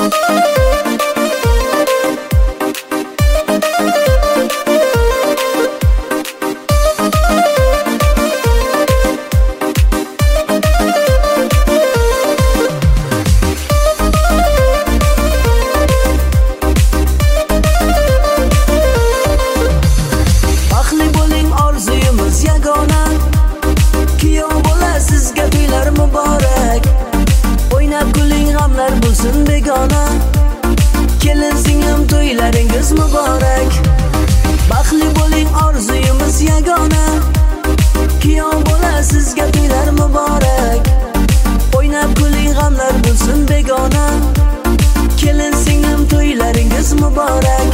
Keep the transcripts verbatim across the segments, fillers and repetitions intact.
to'ylaringiz muborak. Baxtli bo'ling, orzuyimiz yagona. Kuyov bola sizga to'ylar muborak. O'ynab kuling, g'amlar bo'lsin begona. Kelin singlim to'ylaringiz muborak.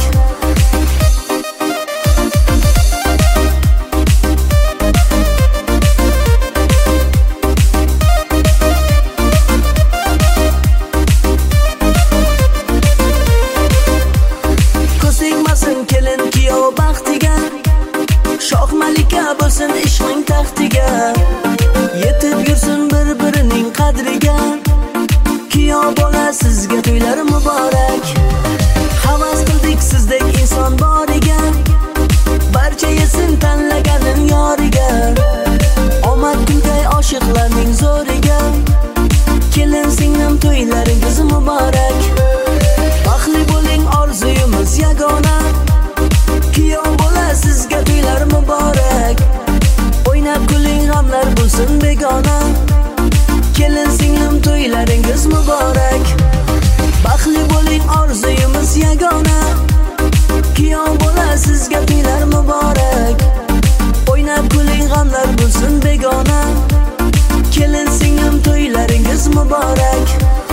Kelin kuyov baxtiga, shoh malika bo'lsin ishqing taxtiga. Yetib yursin bir-birining qadriga. Kuyov bola sizga to'ylar muborak. Havas qildik sizdek inson boriga. Barcha yesin tanlaganim yoriga. Omad kulgay oshiqlarning zo'riga. Kelin singlim to'ylaringiz muborak. Baxtli bo'ling, orzuyimiz yagona. Kuyov bola sizga to'ylar muborak. O'ynab kuling, g'amlar bo'lsin begona. Kelin singlim to'ylaringiz muborak. Baxtli bo'ling, orzuyimiz yagona. Kuyov bola sizga to'ylar muborak. O'ynab kuling, g'amlar bo'lsin begona. Kelin singlim to'ylaringiz muborak.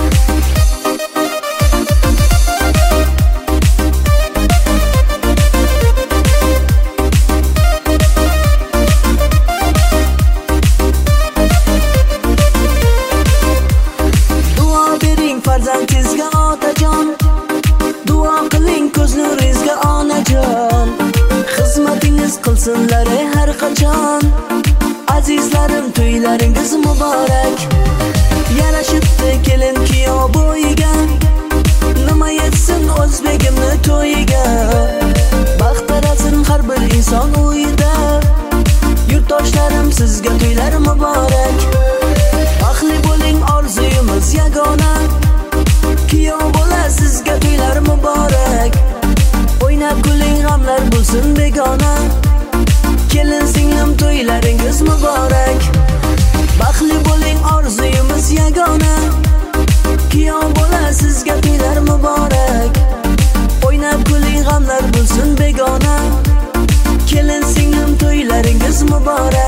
Farzandingizga otajon, duo qiling ko'z nuringizga onajon. Xizmatingiz qilsinlar har qachon. Azizlarim to'ylaringiz muborak. Yarashibdi kelin kuyov bo'yiga. Nima yetsin o'zbegimni to'yiga. Baxt tarasin har bir inson uyida. Yurtdoshlarim sizga to'ylar muborak. Baxtli bo'ling, orzuyimiz yagona. Kuyov bola sizga to'ylar muborak. O'ynab kuling, g'amlar bo'lsin begona. Kelin singlim to'ylaringiz muborak. Baxtli bo'ling, orzuyimiz yagona. Kuyov bola sizga to'ylar muborak. O'ynab kuling, g'amlar bo'lsin begona. Kelin singlim to'ylaringiz muborak.